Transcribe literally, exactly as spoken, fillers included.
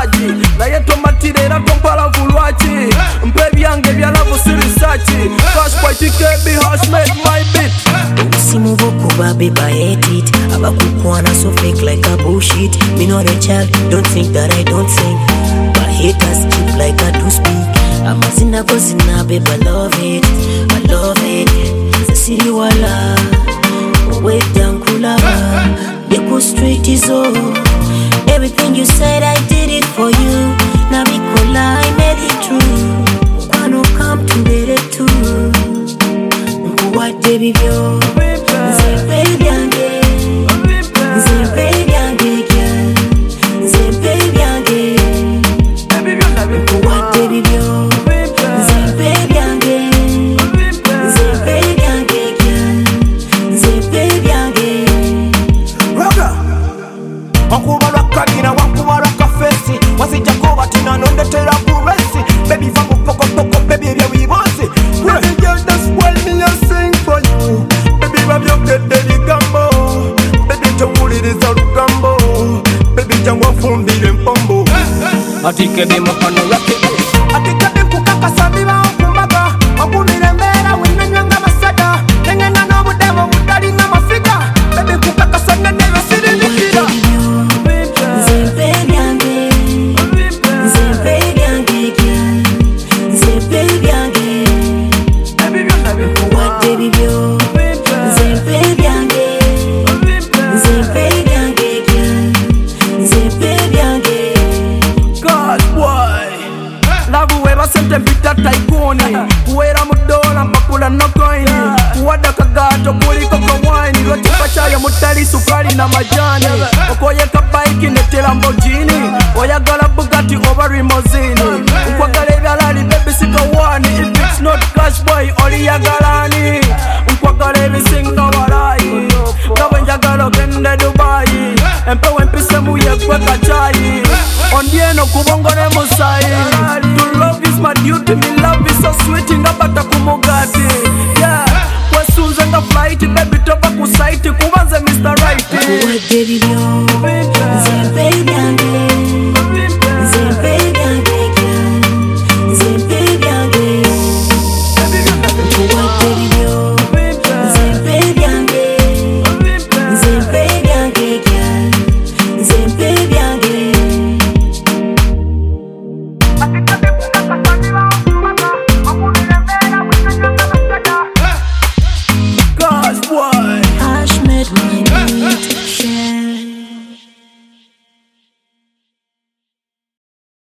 sadi naye tomatira era tompalavu lwaki mpa ebyange byalavu sirisaaki Cashboy T K B Hash make my beat Simu bokuba babe I hate it Abakukwana so fake like a bullshit Me not a child, don't think that I don't sing My haters keep like I do speak Amazina gozina babe I love it I love it Sasiri wala Wait down kulaba Yeko straight is all Everything you said I did it for you Now Bikola I made it true Kwano come to did it too What baby yo Nze baby yange Nze baby yange girl Nze baby yange What baby yo Nze baby yange Nze baby yange girl Nze baby yange Raga Wakuba rakadina wakuba rakafesi Wasija kuba tina nondetera kuresi Baby vangu poko poko baby ebya wibosi Baby girl that's why me a sing for you Baby rub your get the gambo Baby tawuliriza rugambo Baby jangwa fumbire mpombo Atike be mukano yake Atike be kukaka sabiba okumbaga Okumire mbera wimenywa nga masada Nengena n'obudemo butali nga mafiga Baby kukaka sana neyo siri nikira Nze baby yange Nze baby yange girl Nze baby yange What baby yo Nze baby yange Nze baby yange girl Nze baby yange Cashboy Lavu weba sente mpita taikuni Kuwera mudola mpakula no coini Kuwada kagato kuliko kawaini Lotipa chaya mutali sukari na majani Okoye kabaiki nete Lamborghini Oyagala Bugatti over limousine Nkwagala ebyalali baby sikawani If it's not Cashboy oli yagalani Nkwagala ebisinga walayi Gawe njagala ogende Dubai Empewe mpise muye kwe kachayi Ondieno kubongo